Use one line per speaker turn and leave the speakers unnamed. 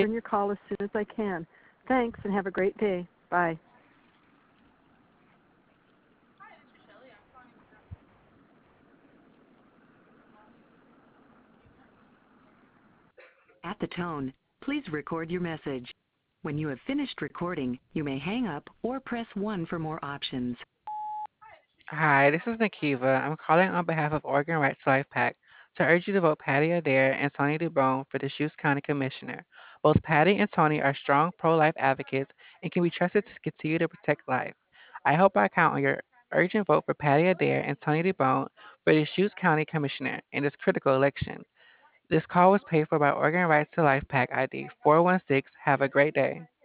return your call as soon as I can. Thanks, and have a great day. Bye.
At the tone, please record your message. When you have finished recording, you may hang up or press 1 for more options.
Hi, this is Nikiva. I'm calling on behalf of Oregon Rights to Life PAC to urge you to vote Patty Adair and Tony DeBone for the Deschutes County Commissioner. Both Patty and Tony are strong pro-life advocates and can be trusted to continue to protect life. I hope I count on your urgent vote for Patty Adair and Tony DeBone for the Deschutes County Commissioner in this critical election. This call was paid for by Oregon Rights to Life PAC ID 416. Have a great day.